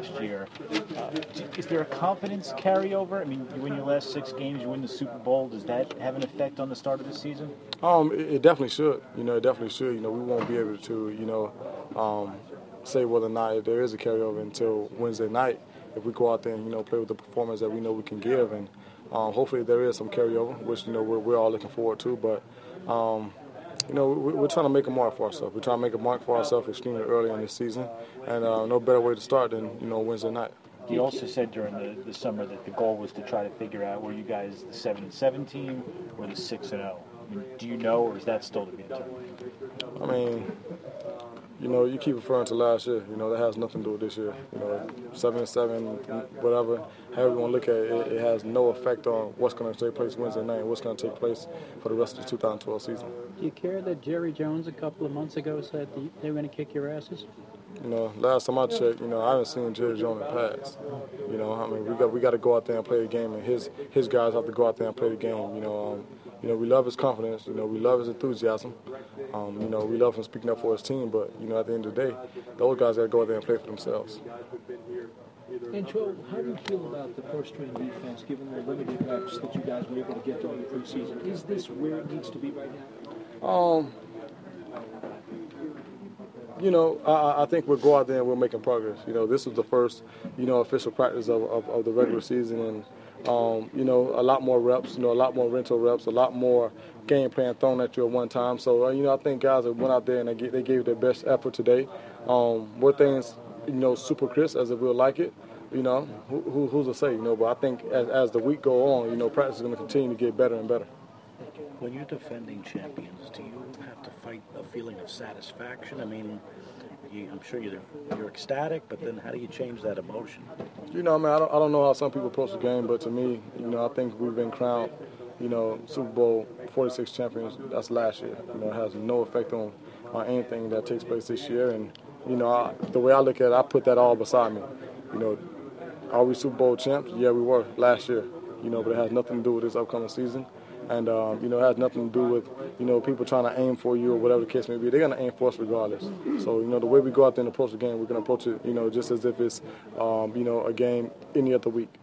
last year. Is there a confidence carryover? I mean, you win your last 6 games, you win the Super Bowl. Does that have an effect on the start of the season? It definitely should. It definitely should. We won't be able to, say whether or not there is a carryover until Wednesday night. If we go out there and, play with the performance that we know we can give, and hopefully there is some carryover, which, we're all looking forward to. But, we're trying to make a mark for ourselves. We're trying to make a mark for ourselves extremely early in this season, and no better way to start than, Wednesday night. You also said during the summer that the goal was to try to figure out were you guys the 7-7 team or the 6-0. I mean, do you know, or is that still to be determined? I mean, you keep referring to last year. That has nothing to do with this year. 7-7, whatever, however you want to look at it, it has no effect on what's going to take place Wednesday night and what's going to take place for the rest of the 2012 season. Do you care that Jerry Jones a couple of months ago said they were going to kick your asses? Last time I checked, I haven't seen Jerry Jones pass. We got to go out there and play the game, and his guys have to go out there and play the game. We love his confidence. We love his enthusiasm. We love him speaking up for his team. But at the end of the day, those guys got to go out there and play for themselves. And Joe, how do you feel about the first-string defense, given the limited reps that you guys were able to get during the preseason? Is this where it needs to be right now? I think we'll go out there and we're making progress. This is the first, official practice of the regular season, and a lot more reps, a lot more rental reps, a lot more game plan thrown at you at one time. So, I think guys that went out there and they gave their best effort today. Were things, super crisp as if we'll like it? Who's to say? But I think as the week go on, practice is going to continue to get better and better. When you're defending champions, do you have to fight a feeling of satisfaction? I mean, I'm sure you're ecstatic, but then how do you change that emotion? I don't know how some people approach the game, but to me, I think we've been crowned, Super Bowl 46 champions. That's last year. It has no effect on anything that takes place this year. And, the way I look at it, I put that all beside me. Are we Super Bowl champs? Yeah, we were last year, but it has nothing to do with this upcoming season. And, it has nothing to do with, people trying to aim for you or whatever the case may be. They're going to aim for us regardless. So, the way we go out there and approach the game, we're going to approach it, just as if it's, a game any other week.